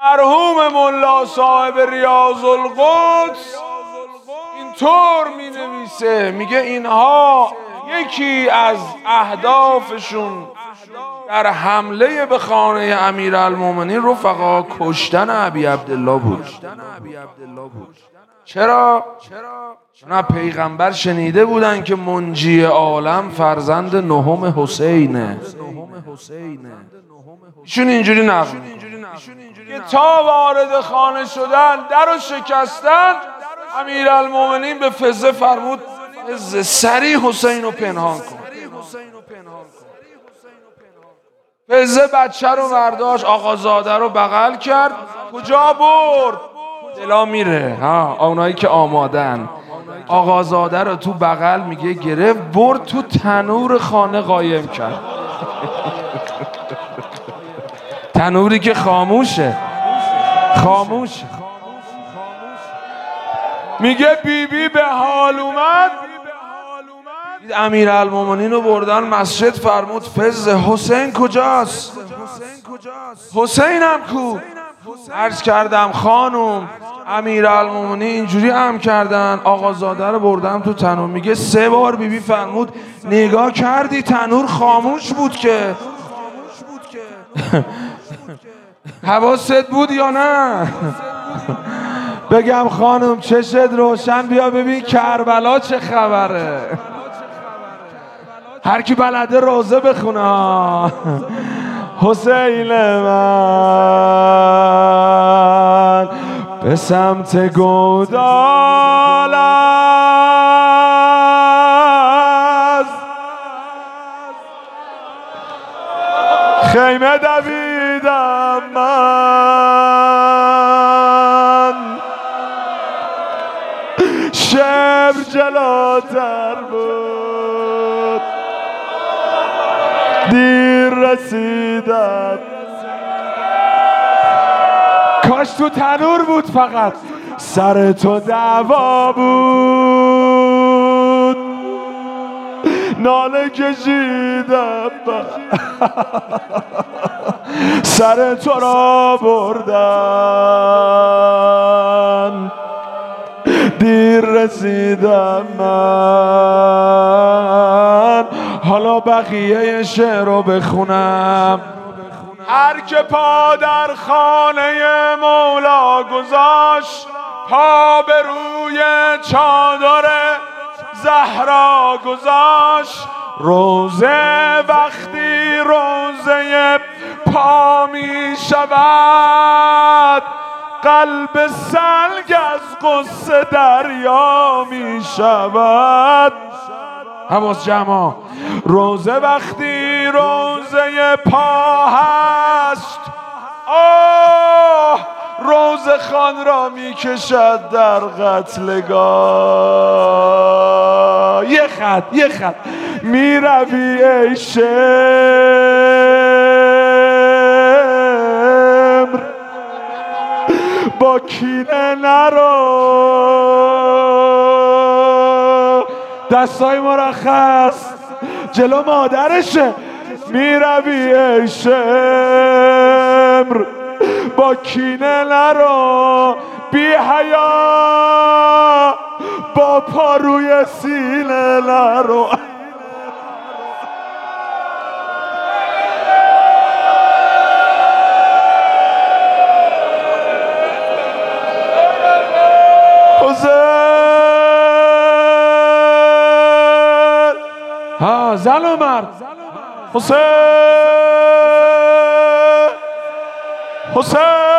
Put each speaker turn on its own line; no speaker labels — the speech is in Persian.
مرحوم ملا صاحب ریاض القدس اینطور می نویسه، میگه اینها یکی از اهدافشون در حمله به خانه امیرالمومنین رفقا کشتن ابی عبدالله بود. چرا؟ نه پیغمبر شنیده بودن که منجی عالم فرزند نهم حسینه. ایشون اینجوری نقل که تا وارد خانه شدن در رو شکستن، امیرالمومنین به فزه فرمود فزه سریع حسین رو پنهان کن. فزه بچه رو برداشت، آقازاده رو بغل کرد. کجا برد؟ دلا میره اونایی که آمادن. آقازاده رو تو بغل میگه گرفت برد تو تنور خانه قایم کرد. تنوری که خاموشه. میگه بیبی به حال اومد، امیرالمومنین رو بردن مسجد، فرمود فزه حسین کجاست؟ حسینم کو؟ عرض کردم خانم امیرالمومنین اینجوری هم کردن، آقازاده رو بردم تو تنور. میگه 3 بار بیبی فرمود نگاه کردی تنور خاموش بود که حواست بود یا نه؟ بگم خانم چشت روشن، بیا ببین کربلا چه خبره. هر کی بلده روزه بخونه. حسین من به سمت گودال است، خیمه دویدم من، شبر جلوتر بود دیر رسیدم. کاش تو تنور بود فقط، سر تو دعوا بود ناله کشیدم سر تو را بردن دیر رسیدم من. حالا بقیه شعر رو بخونم. هر که پا در خانه مولا گذاشت، پا به روی چادر زهرا گذاشت. روزه وقتی روزه پا می شود، قلب سنگ از غصه دریا می شود. حواس جمع. روزه وقتی روزه پا هست، روزه خان را می کشد در قتلگاه. یه خط می روی ای شمر، با کینه نرو. دستای مرخص جلو مادرشه. می روی ای شمر، با کینه نرو. بی حیا با پا روی سینه نرو. زن و مرد. حسین